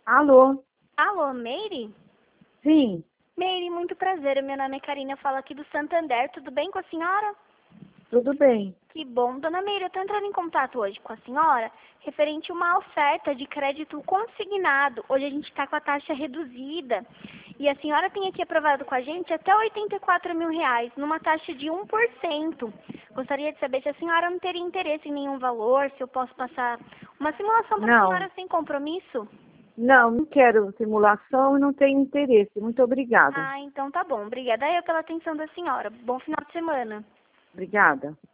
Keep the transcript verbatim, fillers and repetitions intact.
Alô? Alô, Meire? Sim, Meire, muito prazer. Meu nome é Karina, eu falo aqui do Santander. Tudo bem com a senhora? tudo bem. Que bom. Dona Meire, eu estou entrando em contato hoje com a senhora referente a uma oferta de crédito consignado. Hoje a gente está com a taxa reduzida. E a senhora tem aqui aprovado com a gente até oitenta e quatro mil reais, numa taxa de um por cento. Gostaria de saber se a senhora não teria interesse em nenhum valor, se eu posso passar uma simulação para a Não, senhora sem compromisso. não, não quero simulação e não tenho interesse. Muito obrigada. Ah, então tá bom. Obrigada eu pela atenção da senhora. Bom final de semana. Obrigada.